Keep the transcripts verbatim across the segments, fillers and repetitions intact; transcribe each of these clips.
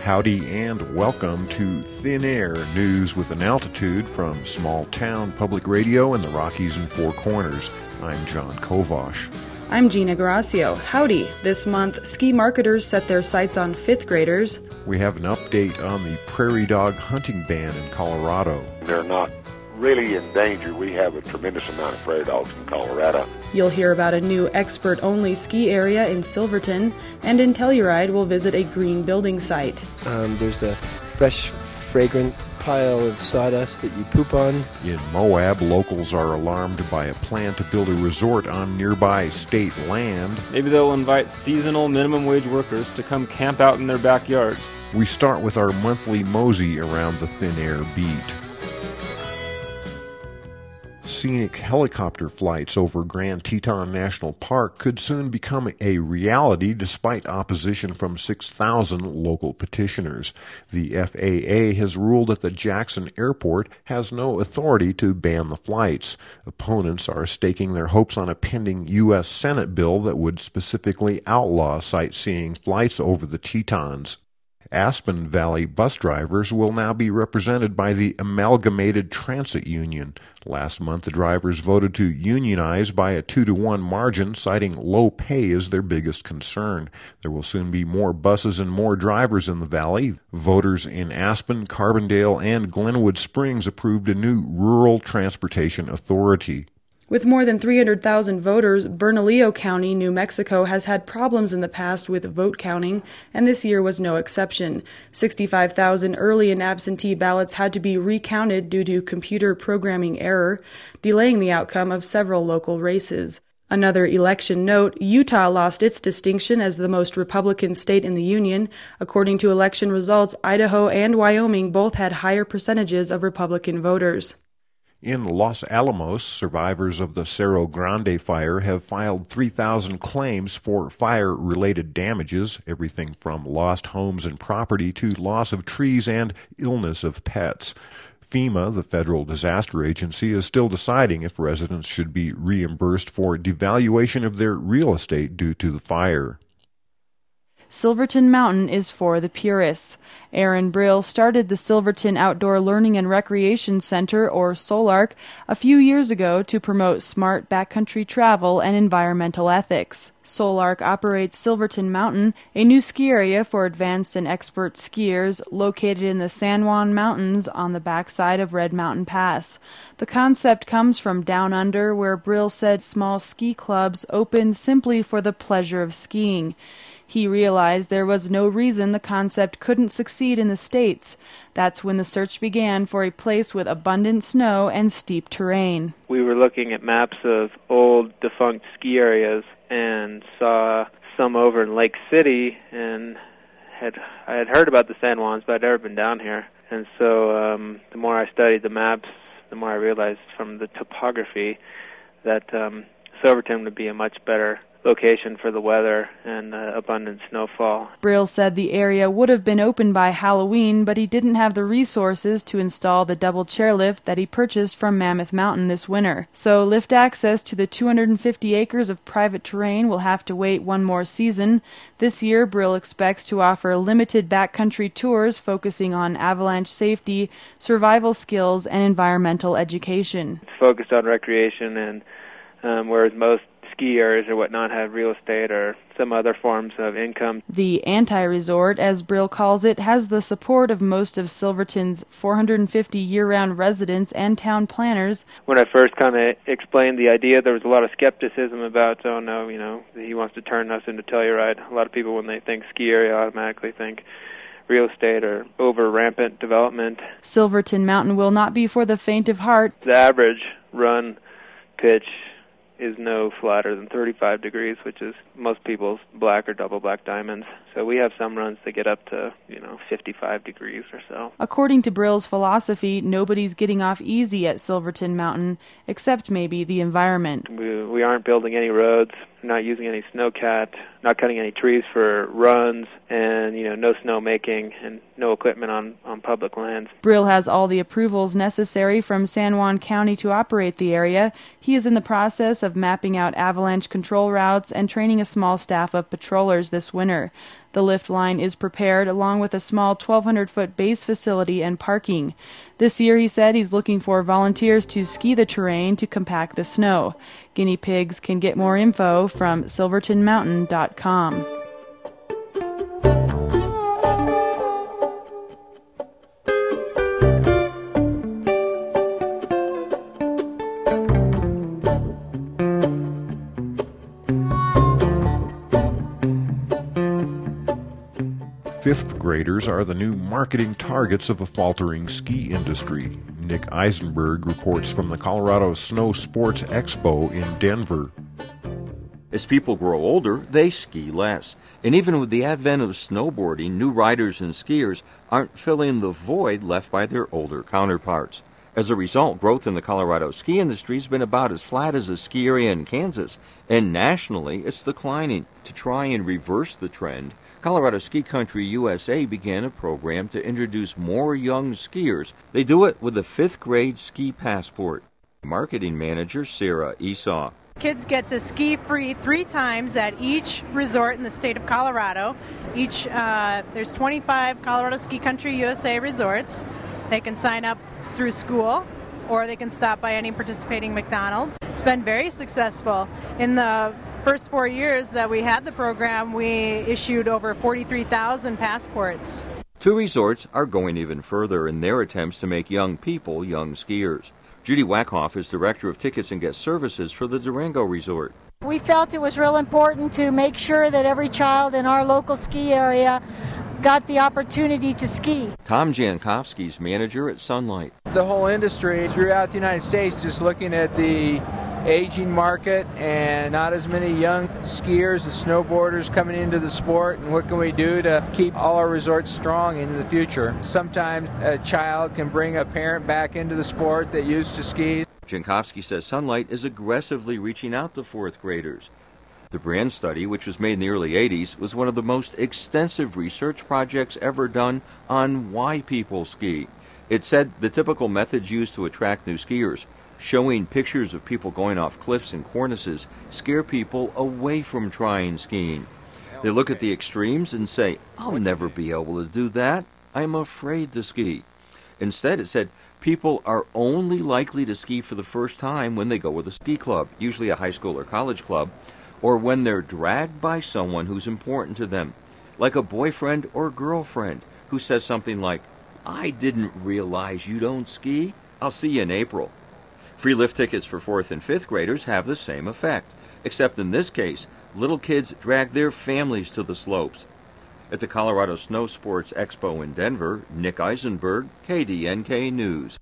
Howdy and welcome to Thin Air, news with an altitude from small town public radio in the Rockies and Four Corners. I'm John Kovash. I'm Gina Garacio. Howdy. This month, ski marketers set their sights on fifth graders. We have an update on the prairie dog hunting ban in Colorado. They're not really in danger. We have a tremendous amount of prairie dogs in Colorado. You'll hear about a new expert-only ski area in Silverton, and in Telluride we'll visit a green building site. Um, there's a fresh, fragrant pile of sawdust that you poop on. In Moab, locals are alarmed by a plan to build a resort on nearby state land. Maybe they'll invite seasonal minimum wage workers to come camp out in their backyards. We start with our monthly mosey around the Thin Air beat. Scenic helicopter flights over Grand Teton National Park could soon become a reality despite opposition from six thousand local petitioners. The F A A has ruled that the Jackson Airport has no authority to ban the flights. Opponents are staking their hopes on a pending U S Senate bill that would specifically outlaw sightseeing flights over the Tetons. Aspen Valley bus drivers will now be represented by the Amalgamated Transit Union. Last month, the drivers voted to unionize by a two to one margin, citing low pay as their biggest concern. There will soon be more buses and more drivers in the valley. Voters in Aspen, Carbondale, and Glenwood Springs approved a new rural transportation authority. With more than three hundred thousand voters, Bernalillo County, New Mexico, has had problems in the past with vote counting, and this year was no exception. sixty-five thousand early and absentee ballots had to be recounted due to computer programming error, delaying the outcome of several local races. Another election note, Utah lost its distinction as the most Republican state in the union. According to election results, Idaho and Wyoming both had higher percentages of Republican voters. In Los Alamos, survivors of the Cerro Grande fire have filed three thousand claims for fire-related damages, everything from lost homes and property to loss of trees and illness of pets. FEMA, the federal disaster agency, is still deciding if residents should be reimbursed for devaluation of their real estate due to the fire. Silverton Mountain is for the purists. Aaron Brill started the Silverton Outdoor Learning and Recreation Center, or SOLARC, a few years ago to promote smart backcountry travel and environmental ethics. SOLARC operates Silverton Mountain, a new ski area for advanced and expert skiers located in the San Juan Mountains on the backside of Red Mountain Pass. The concept comes from Down Under, where Brill said small ski clubs opened simply for the pleasure of skiing. He realized there was no reason the concept couldn't succeed in the States. That's when the search began for a place with abundant snow and steep terrain. We were looking at maps of old defunct ski areas and saw some over in Lake City, and had I had heard about the San Juans, but I'd never been down here. And so um, the more I studied the maps, the more I realized from the topography that um, Silverton would be a much better location for the weather and uh, abundant snowfall. Brill said the area would have been open by Halloween, but he didn't have the resources to install the double chairlift that he purchased from Mammoth Mountain this winter. So lift access to the two hundred fifty acres of private terrain will have to wait one more season. This year, Brill expects to offer limited backcountry tours focusing on avalanche safety, survival skills, and environmental education. It's focused on recreation, and um, whereas most ski areas or whatnot have real estate or some other forms of income. The anti-resort, as Brill calls it, has the support of most of Silverton's four hundred fifty year-round residents and town planners. When I first kind of explained the idea, there was a lot of skepticism about, oh no, you know, he wants to turn us into Telluride. A lot of people, when they think ski area, automatically think real estate or over rampant development. Silverton Mountain will not be for the faint of heart. The average run pitch is no flatter than thirty-five degrees, which is most people's black or double black diamonds. So we have some runs that get up to, you know, fifty-five degrees or so. According to Brill's philosophy, nobody's getting off easy at Silverton Mountain, except maybe the environment. We, we aren't building any roads, not using any snowcat, not cutting any trees for runs, and, you know, no snow making and no equipment on, on public lands. Brill has all the approvals necessary from San Juan County to operate the area. He is in the process of mapping out avalanche control routes and training a small staff of patrollers this winter. The lift line is prepared along with a small twelve hundred foot base facility and parking. This year, he said, he's looking for volunteers to ski the terrain to compact the snow. Guinea pigs can get more info from silverton mountain dot com. Fifth graders are the new marketing targets of the faltering ski industry. Nick Eisenberg reports from the Colorado Snow Sports Expo in Denver. As people grow older, they ski less. And even with the advent of snowboarding, new riders and skiers aren't filling the void left by their older counterparts. As a result, growth in the Colorado ski industry has been about as flat as a ski area in Kansas, and nationally it's declining. To try and reverse the trend, Colorado Ski Country U S A began a program to introduce more young skiers. They do it with a fifth grade ski passport. Marketing manager Sarah Esau. Kids get to ski free three times at each resort in the state of Colorado. Each uh, there's twenty-five Colorado Ski Country U S A resorts. They can sign up through school, or they can stop by any participating McDonald's. It's been very successful. In the first four years that we had the program, we issued over forty-three thousand passports. Two resorts are going even further in their attempts to make young people young skiers. Judy Wackhoff is Director of Tickets and Guest Services for the Durango Resort. We felt it was real important to make sure that every child in our local ski area got the opportunity to ski. Tom Jankowski's manager at Sunlight. The whole industry throughout the United States just looking at the aging market and not as many young skiers and snowboarders coming into the sport, and what can we do to keep all our resorts strong into the future. Sometimes a child can bring a parent back into the sport that used to ski. Jankowski says Sunlight is aggressively reaching out to fourth graders. The brand study, which was made in the early eighties, was one of the most extensive research projects ever done on why people ski. It said the typical methods used to attract new skiers, showing pictures of people going off cliffs and cornices, scare people away from trying skiing. They look at the extremes and say, I'll never be able to do that. I'm afraid to ski. Instead, it said, people are only likely to ski for the first time when they go with a ski club, usually a high school or college club, or when they're dragged by someone who's important to them, like a boyfriend or girlfriend who says something like, I didn't realize you don't ski. I'll see you in April. Free lift tickets for fourth and fifth graders have the same effect, except in this case, little kids drag their families to the slopes. At the Colorado Snow Sports Expo in Denver, Nick Eisenberg, K D N K News.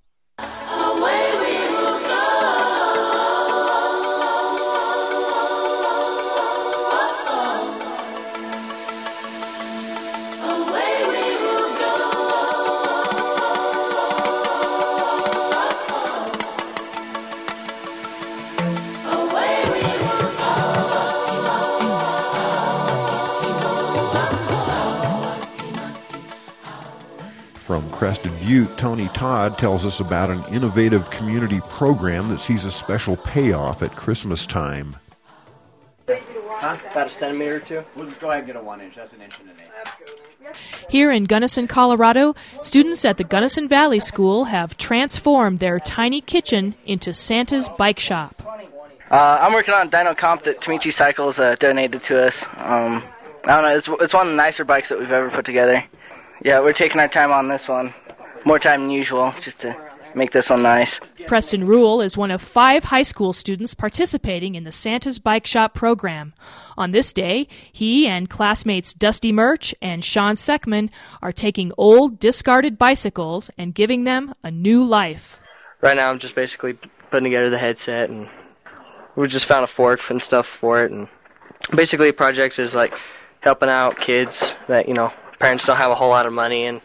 From Crested Butte, Tony Todd tells us about an innovative community program that sees a special payoff at Christmas time. Huh? About a centimeter or two? We'll just go ahead and get a one inch. That's an inch and an eighth. Here in Gunnison, Colorado, students at the Gunnison Valley School have transformed their tiny kitchen into Santa's bike shop. Uh, I'm working on a dyno comp that Tamichi Cycles uh, donated to us. Um, I don't know, it's, it's one of the nicer bikes that we've ever put together. Yeah, we're taking our time on this one. More time than usual, just to make this one nice. Preston Rule is one of five high school students participating in the Santa's Bike Shop program. On this day, he and classmates Dusty Murch and Sean Seckman are taking old, discarded bicycles and giving them a new life. Right now I'm just basically putting together the headset, and we just found a fork and stuff for it. And basically the project is like helping out kids that, you know, parents don't have a whole lot of money, and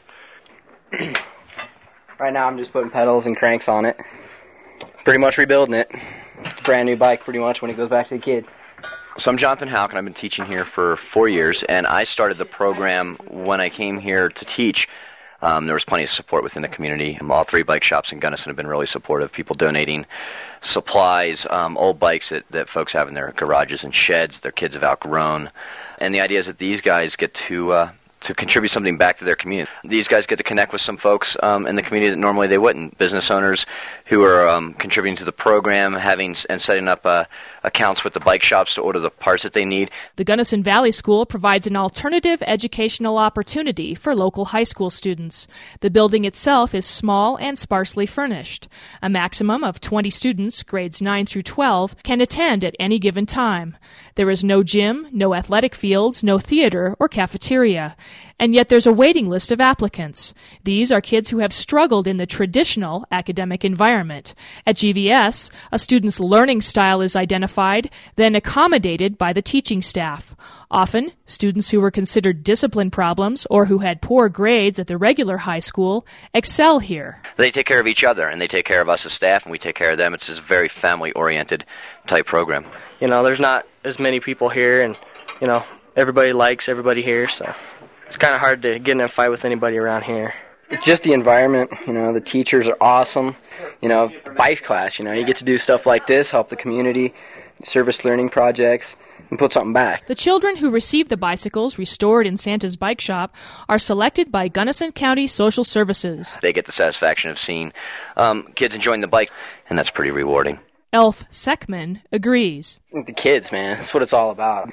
right now I'm just putting pedals and cranks on it. Pretty much rebuilding it. It's a brand new bike pretty much when it goes back to the kid. So I'm Jonathan Houck, and I've been teaching here for four years, and I started the program when I came here to teach. Uh, Um, there was plenty of support within the community. All three bike shops in Gunnison have been really supportive. People donating supplies, um, old bikes that, that folks have in their garages and sheds their kids have outgrown. And the idea is that these guys get to uh, to contribute something back to their community. These guys get to connect with some folks um, in the community that normally they wouldn't. Business owners who are um, contributing to the program, having and setting up uh, accounts with the bike shops to order the parts that they need. The Gunnison Valley School provides an alternative educational opportunity for local high school students. The building itself is small and sparsely furnished. A maximum of twenty students, grades nine through twelve, can attend at any given time. There is no gym, no athletic fields, no theater or cafeteria. And yet there's a waiting list of applicants. These are kids who have struggled in the traditional academic environment. At G V S, a student's learning style is identified, then accommodated by the teaching staff. Often, students who were considered discipline problems or who had poor grades at the regular high school excel here. They take care of each other, and they take care of us as staff, and we take care of them. It's a very family-oriented type program. You know, there's not as many people here, and, you know, everybody likes everybody here, so it's kind of hard to get in a fight with anybody around here. It's just the environment, you know, the teachers are awesome. You know, bike class, you know, you get to do stuff like this, help the community, service learning projects, and put something back. The children who receive the bicycles restored in Santa's Bike Shop are selected by Gunnison County Social Services. They get the satisfaction of seeing um, kids enjoying the bike, and that's pretty rewarding. Elf Seckman agrees. The kids, man, that's what it's all about.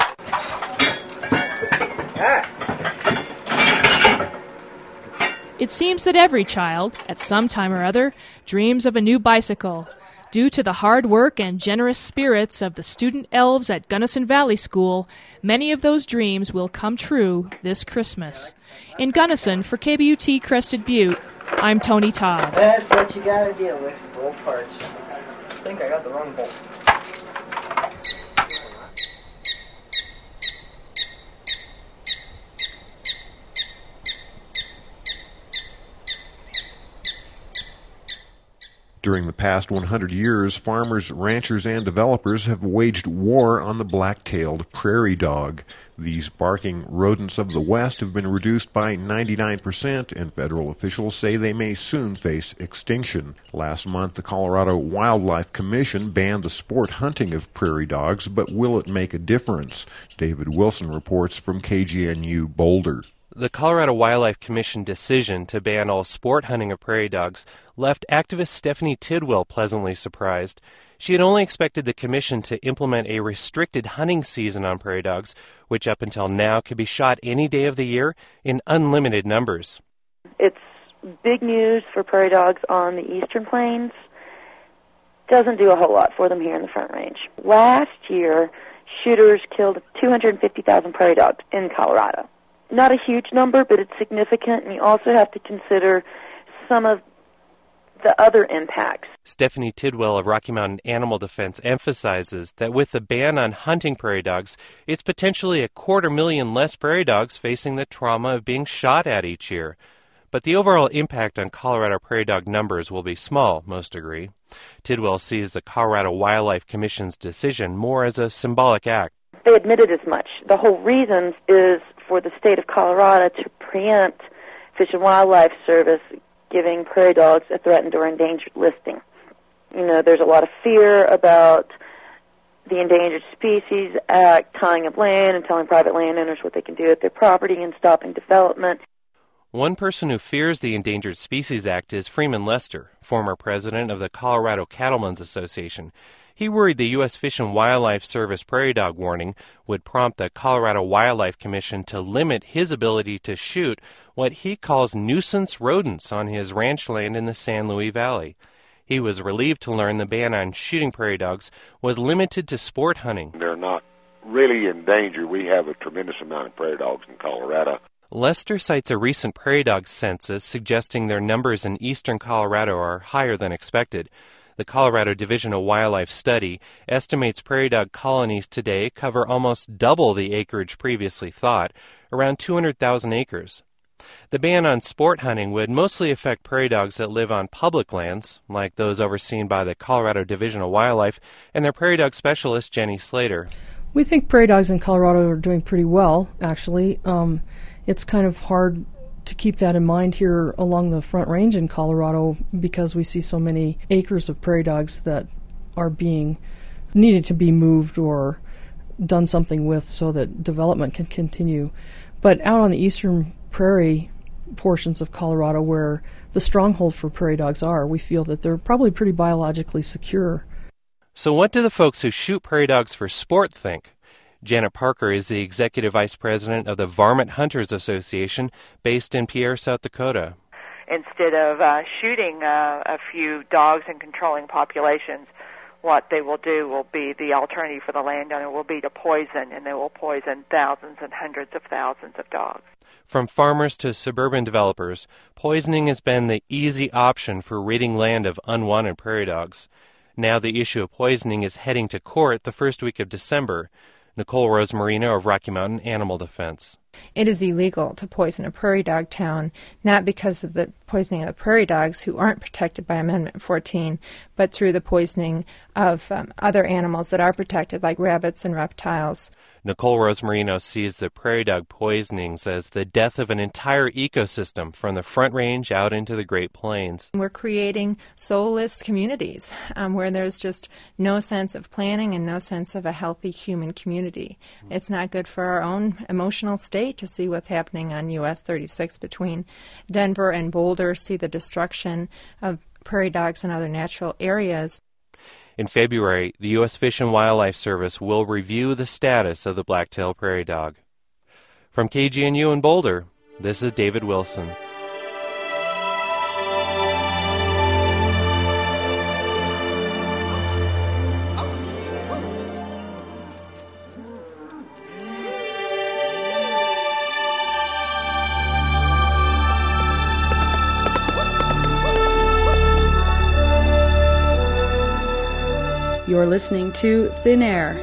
It seems that every child, at some time or other, dreams of a new bicycle. Due to the hard work and generous spirits of the student elves at Gunnison Valley School, many of those dreams will come true this Christmas. In Gunnison, for K B U T Crested Butte, I'm Tony Todd. That's what you gotta deal with, bolt parts. I think I got the wrong bolt. During the past one hundred years, farmers, ranchers, and developers have waged war on the black-tailed prairie dog. These barking rodents of the West have been reduced by ninety-nine percent, and federal officials say they may soon face extinction. Last month, the Colorado Wildlife Commission banned the sport hunting of prairie dogs, but will it make a difference? David Wilson reports from K G N U Boulder. The Colorado Wildlife Commission decision to ban all sport hunting of prairie dogs left activist Stephanie Tidwell pleasantly surprised. She had only expected the commission to implement a restricted hunting season on prairie dogs, which up until now could be shot any day of the year in unlimited numbers. It's big news for prairie dogs on the eastern plains. Doesn't do a whole lot for them here in the Front Range. Last year, shooters killed two hundred fifty thousand prairie dogs in Colorado. Not a huge number, but it's significant, and you also have to consider some of the other impacts. Stephanie Tidwell of Rocky Mountain Animal Defense emphasizes that with the ban on hunting prairie dogs, it's potentially a quarter million less prairie dogs facing the trauma of being shot at each year. But the overall impact on Colorado prairie dog numbers will be small, most agree. Tidwell sees the Colorado Wildlife Commission's decision more as a symbolic act. They admitted as much. The whole reason is for the state of Colorado to preempt Fish and Wildlife Service giving prairie dogs a threatened or endangered listing. You know, there's a lot of fear about the Endangered Species Act tying up land and telling private landowners what they can do with their property and stopping development. One person who fears the Endangered Species Act is Freeman Lester, former president of the Colorado Cattlemen's Association. He worried the U S Fish and Wildlife Service prairie dog warning would prompt the Colorado Wildlife Commission to limit his ability to shoot what he calls nuisance rodents on his ranch land in the San Luis Valley. He was relieved to learn the ban on shooting prairie dogs was limited to sport hunting. They're not really in danger. We have a tremendous amount of prairie dogs in Colorado. Lester cites a recent prairie dog census suggesting their numbers in eastern Colorado are higher than expected. The Colorado Division of Wildlife Study estimates prairie dog colonies today cover almost double the acreage previously thought, around two hundred thousand acres. The ban on sport hunting would mostly affect prairie dogs that live on public lands, like those overseen by the Colorado Division of Wildlife and their prairie dog specialist, Jenny Slater. We think prairie dogs in Colorado are doing pretty well, actually. Um, it's kind of hard to keep that in mind here along the Front Range in Colorado, because we see so many acres of prairie dogs that are being needed to be moved or done something with so that development can continue. But out on the eastern prairie portions of Colorado where the stronghold for prairie dogs are, we feel that they're probably pretty biologically secure. So what do the folks who shoot prairie dogs for sport think? Janet Parker is the Executive Vice President of the Varmint Hunters Association based in Pierre, South Dakota. Instead of uh, shooting uh, a few dogs and controlling populations, what they will do will be, the alternative for the landowner will be to poison, and they will poison thousands and hundreds of thousands of dogs. From farmers to suburban developers, poisoning has been the easy option for ridding land of unwanted prairie dogs. Now the issue of poisoning is heading to court the first week of December. Nicole Rose Marino of Rocky Mountain Animal Defense. It is illegal to poison a prairie dog town, not because of the poisoning of the prairie dogs who aren't protected by Amendment fourteen, but through the poisoning of um, other animals that are protected, like rabbits and reptiles. Nicole Rose Marino sees the prairie dog poisonings as the death of an entire ecosystem from the Front Range out into the Great Plains. We're creating soulless communities um, where there's just no sense of planning and no sense of a healthy human community. It's not good for our own emotional state to see what's happening on U S thirty-six between Denver and Boulder, see the destruction of prairie dogs and other natural areas. In February, the U S Fish and Wildlife Service will review the status of the black-tailed prairie dog. From K G N U in Boulder, this is David Wilson. You're listening to Thin Air.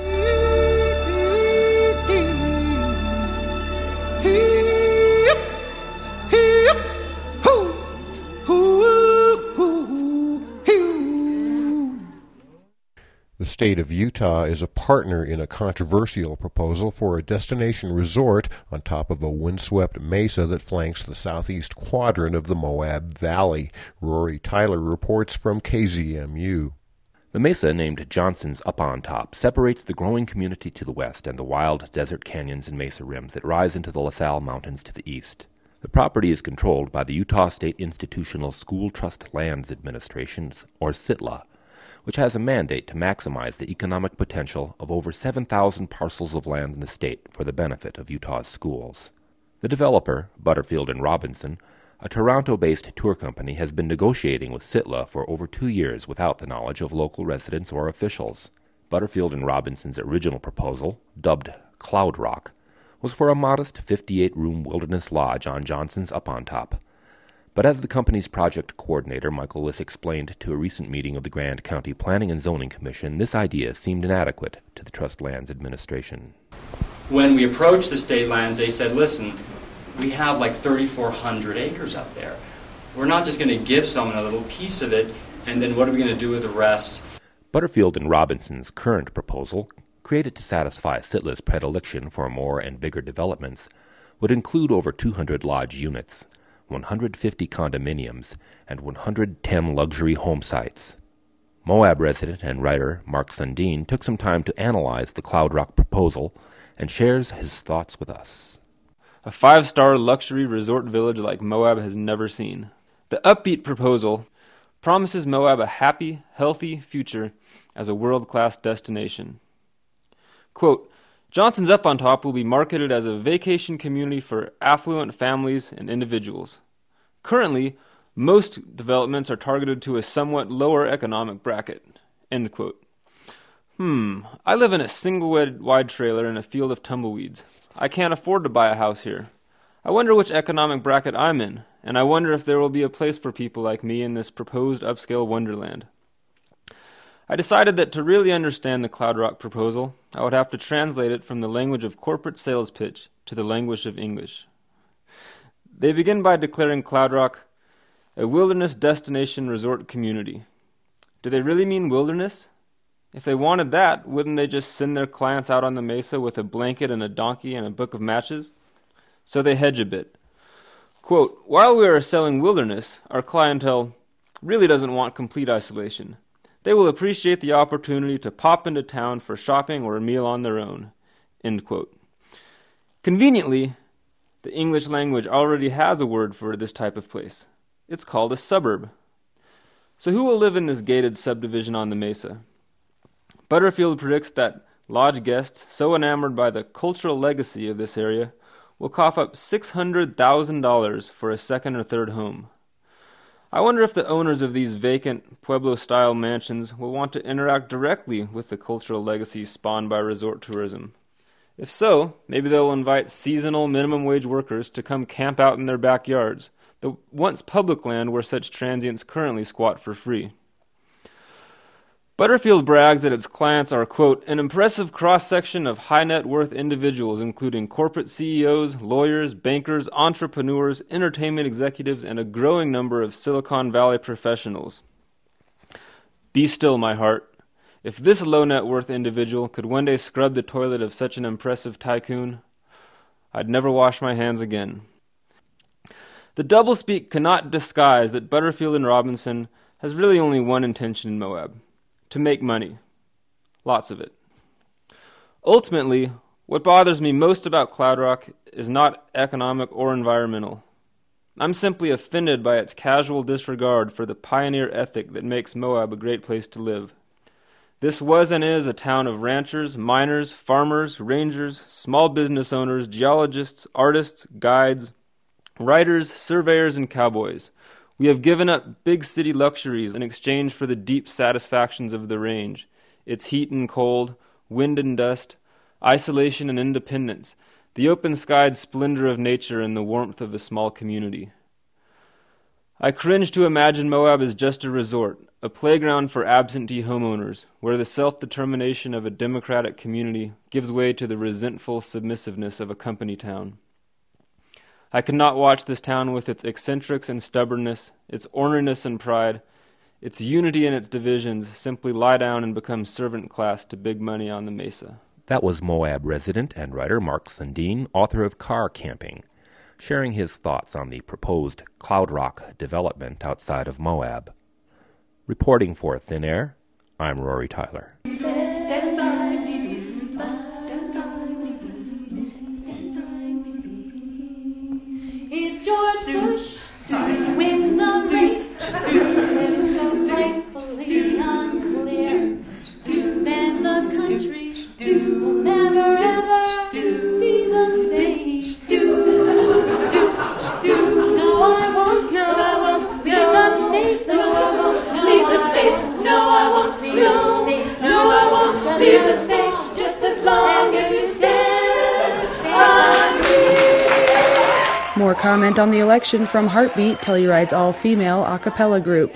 The state of Utah is a partner in a controversial proposal for a destination resort on top of a windswept mesa that flanks the southeast quadrant of the Moab Valley. Rory Tyler reports from K Z M U. The mesa, named Johnson's Up on Top, separates the growing community to the west and the wild desert canyons and mesa rims that rise into the La Salle Mountains to the east. The property is controlled by the Utah State Institutional School Trust Lands Administration, or S I T L A, which has a mandate to maximize the economic potential of over seven thousand parcels of land in the state for the benefit of Utah's schools. The developer, Butterfield and Robinson, a Toronto-based tour company, has been negotiating with S I T L A for over two years without the knowledge of local residents or officials. Butterfield and Robinson's original proposal, dubbed Cloud Rock, was for a modest fifty-eight room wilderness lodge on Johnson's Up on Top. But as the company's project coordinator, Michael Liss, explained to a recent meeting of the Grand County Planning and Zoning Commission, this idea seemed inadequate to the Trust Lands Administration. When we approached the state lands, they said, listen, we have like thirty-four hundred acres up there. We're not just going to give someone a little piece of it, and then what are we going to do with the rest? Butterfield and Robinson's current proposal, created to satisfy S I T L A's predilection for more and bigger developments, would include over two hundred lodge units, one hundred fifty condominiums, and one hundred ten luxury home sites. Moab resident and writer Mark Sundin took some time to analyze the Cloud Rock proposal and shares his thoughts with us. A five-star luxury resort village like Moab has never seen. The upbeat proposal promises Moab a happy, healthy future as a world-class destination. Quote, Johnson's Up on Top will be marketed as a vacation community for affluent families and individuals. Currently, most developments are targeted to a somewhat lower economic bracket. End quote. Hmm, I live in a single-wide trailer in a field of tumbleweeds. I can't afford to buy a house here. I wonder which economic bracket I'm in, and I wonder if there will be a place for people like me in this proposed upscale wonderland. I decided that to really understand the Cloud Rock proposal, I would have to translate it from the language of corporate sales pitch to the language of English. They begin by declaring Cloud Rock a wilderness destination resort community. Do they really mean wilderness? If they wanted that, wouldn't they just send their clients out on the mesa with a blanket and a donkey and a book of matches? So they hedge a bit. Quote, while we are selling wilderness, our clientele really doesn't want complete isolation. They will appreciate the opportunity to pop into town for shopping or a meal on their own. End quote. Conveniently, the English language already has a word for this type of place. It's called a suburb. So who will live in this gated subdivision on the mesa? Butterfield predicts that lodge guests, so enamored by the cultural legacy of this area, will cough up six hundred thousand dollars for a second or third home. I wonder if the owners of these vacant Pueblo-style mansions will want to interact directly with the cultural legacy spawned by resort tourism. If so, maybe they'll invite seasonal minimum wage workers to come camp out in their backyards, the once public land where such transients currently squat for free. Butterfield brags that its clients are, quote, an impressive cross-section of high-net-worth individuals, including corporate C E Os, lawyers, bankers, entrepreneurs, entertainment executives, and a growing number of Silicon Valley professionals. Be still, my heart. If this low-net-worth individual could one day scrub the toilet of such an impressive tycoon, I'd never wash my hands again. The doublespeak cannot disguise that Butterfield and Robinson has really only one intention in Moab: to make money. Lots of it. Ultimately, what bothers me most about Cloud Rock is not economic or environmental. I'm simply offended by its casual disregard for the pioneer ethic that makes Moab a great place to live. This was and is a town of ranchers, miners, farmers, rangers, small business owners, geologists, artists, guides, writers, surveyors, and cowboys. We have given up big city luxuries in exchange for the deep satisfactions of the range, its heat and cold, wind and dust, isolation and independence, the open-skied splendor of nature and the warmth of a small community. I cringe to imagine Moab as just a resort, a playground for absentee homeowners, where the self-determination of a democratic community gives way to the resentful submissiveness of a company town. I could not watch this town with its eccentrics and stubbornness, its orneriness and pride, its unity and its divisions simply lie down and become servant class to big money on the mesa. That was Moab resident and writer Mark Sundin, author of Car Camping, sharing his thoughts on the proposed Cloud Rock development outside of Moab. Reporting for Thin Air, I'm Rory Tyler. Stand, stand by me, stand by me, stand by me. If George Bush wins the race, lives so rightfully unclear, then the country will never ever be the same. No, I won't. No, I won't leave the States. No, I won't leave the States. No, I won't leave the States. No, I won't leave the States. Just as long as you stand by me. More comment on the election from Heartbeat, Telluride's all-female a cappella group.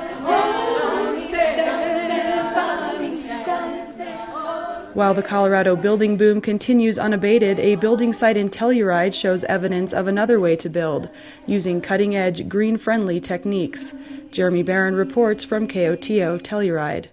While the Colorado building boom continues unabated, a building site in Telluride shows evidence of another way to build, using cutting-edge, green-friendly techniques. Jeremy Barron reports from K O T O Telluride.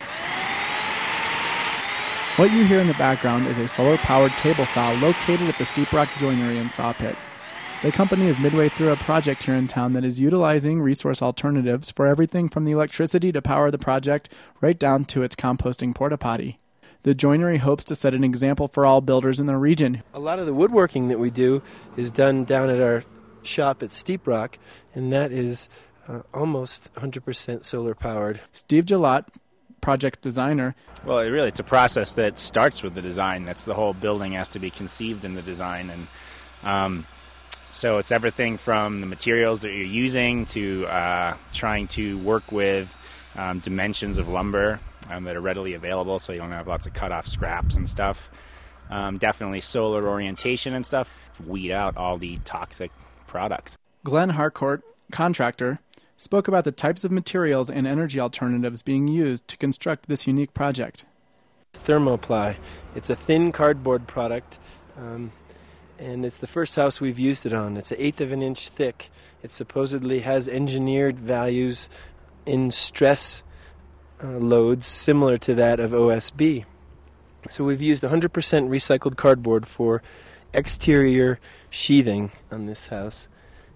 What you hear in the background is a solar-powered table saw located at the Steep Rock Joinery in Saw Pit. The company is midway through a project here in town that is utilizing resource alternatives for everything from the electricity to power the project right down to its composting porta potty. The joinery hopes to set an example for all builders in the region. A lot of the woodworking that we do is done down at our shop at Steep Rock, and that is uh, almost one hundred percent solar powered. Steve Gillott, project designer. Well, it really, it's a process that starts with the design. That's the whole building has to be conceived in the design. And um, so it's everything from the materials that you're using to uh, trying to work with um, dimensions of lumber Um, that are readily available, so you don't have lots of cut-off scraps and stuff. Um, definitely solar orientation and stuff. Weed out all the toxic products. Glenn Harcourt, contractor, spoke about the types of materials and energy alternatives being used to construct this unique project. Thermoply. It's a thin cardboard product, um, and it's the first house we've used it on. It's an eighth of an inch thick. It supposedly has engineered values in stress Uh, loads similar to that of O S B. So we've used one hundred percent recycled cardboard for exterior sheathing on this house.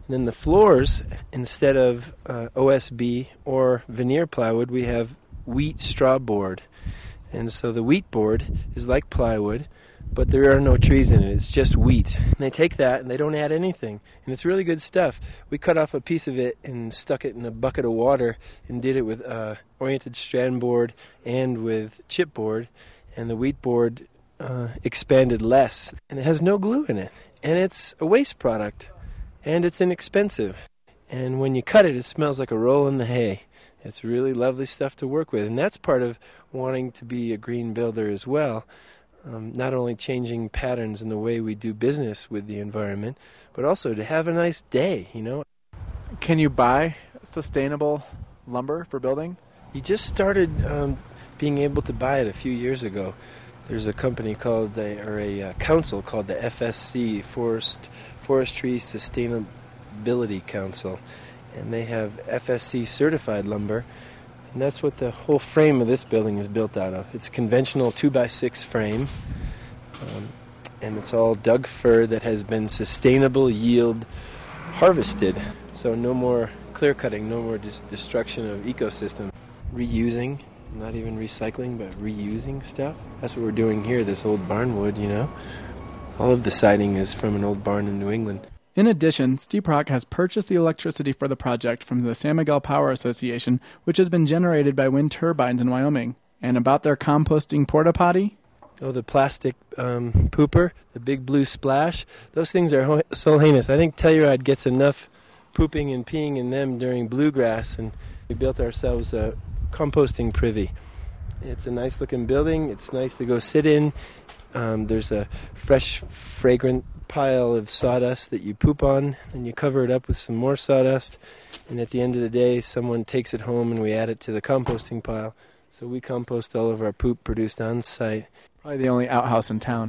And then the floors, instead of uh, O S B or veneer plywood, we have wheat straw board. And so the wheat board is like plywood, but there are no trees in it. It's just wheat. And they take that and they don't add anything. And it's really good stuff. We cut off a piece of it and stuck it in a bucket of water and did it with uh, oriented strand board and with chipboard. And the wheat board uh, expanded less. And it has no glue in it. And it's a waste product. And it's inexpensive. And when you cut it, it smells like a roll in the hay. It's really lovely stuff to work with. And that's part of wanting to be a green builder as well. Um, not only changing patterns in the way we do business with the environment, but also to have a nice day, you know. Can you buy sustainable lumber for building? You just started um, being able to buy it a few years ago. There's a company called, the, or a uh, council called the F S C, Forest Forestry Sustainability Council, and they have F S C certified lumber, and that's what the whole frame of this building is built out of. It's a conventional two by six frame, um, and it's all Doug fir that has been sustainable yield harvested, so no more clear cutting, no more dis- destruction of ecosystem. Reusing, not even recycling, but reusing stuff. That's what we're doing here, this old barn wood, you know. All of the siding is from an old barn in New England. In addition, Steep Rock has purchased the electricity for the project from the San Miguel Power Association, which has been generated by wind turbines in Wyoming. And about their composting porta potty? Oh, the plastic um, pooper, the big blue splash. Those things are ho- so heinous. I think Telluride gets enough pooping and peeing in them during bluegrass, and we built ourselves a composting privy. It's a nice looking building. It's nice to go sit in. Um, there's a fresh, fragrant pile of sawdust that you poop on, and you cover it up with some more sawdust, and at the end of the day someone takes it home and we add it to the composting pile. So we compost all of our poop produced on site. Probably the only outhouse in town.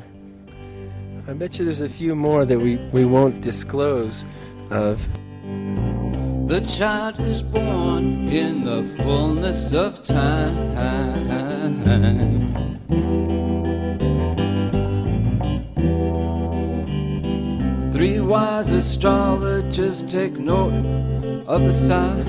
I bet you there's a few more that we, we won't disclose of. The child is born in the fullness of time. Three wise astrologers take note of the signs.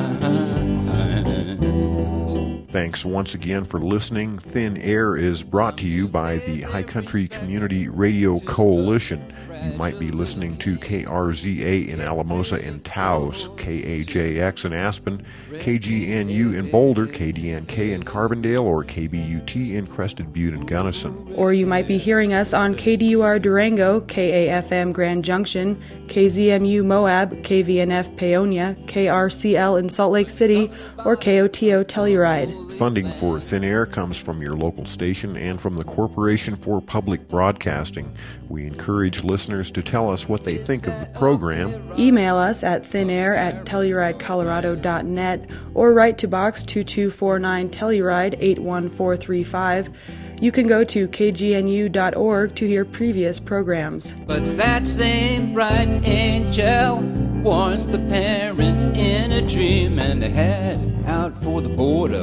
Thanks once again for listening. Thin Air is brought to you by the High Country Community Radio Coalition. You might be listening to K R Z A in Alamosa and Taos, K A J X in Aspen, K G N U in Boulder, K D N K in Carbondale, or K B U T in Crested Butte and Gunnison. Or you might be hearing us on K D U R Durango, K A F M Grand Junction, K Z M U Moab, K V N F Paonia, K R C L in Salt Lake City, or K O T O Telluride. Funding for Thin Air comes from your local station and from the Corporation for Public Broadcasting. We encourage listeners to tell us what they think of the program. Email us at thinair at telluride colorado dot net or write to Box two two four nine Telluride eight one four three five. You can go to k g n u dot org to hear previous programs. But that same bright angel warns the parents in a dream, and they head out for the border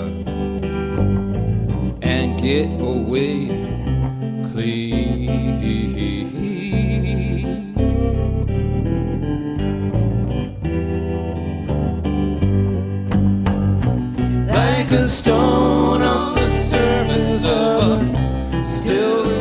and get away clean. Like a stone on the surface of a still